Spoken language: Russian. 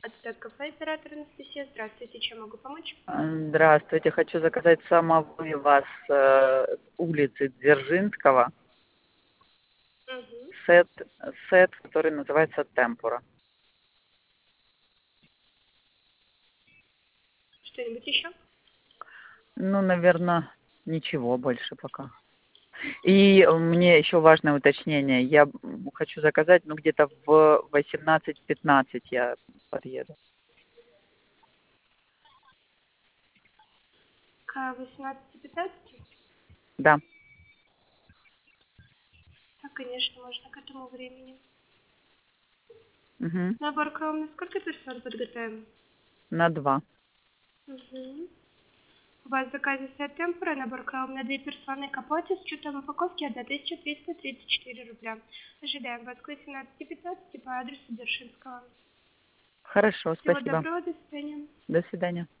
Кафе, оператор Анастасия. Здравствуйте, чем могу помочь? Здравствуйте, хочу заказать самовывоз с улицы Дзержинского, Угу. сет, сет, который называется «Темпура». Что-нибудь еще? Ну, наверное, ничего больше пока. И мне еще важное уточнение. Я хочу заказать, ну, где-то в 18:15 я подъеду. К 18:15? Да. Да, конечно, можно к этому времени. Угу. Набор к вам на сколько персон подготовим? На 2. Угу. У вас в заказе сет темпура, набор к вам на 2 персоны, капоте с учетом упаковки 1334 рубля. Ожидаем вас к 18:15 по адресу Дзержинского. Хорошо, Всего спасибо. доброго, до свидания. До свидания.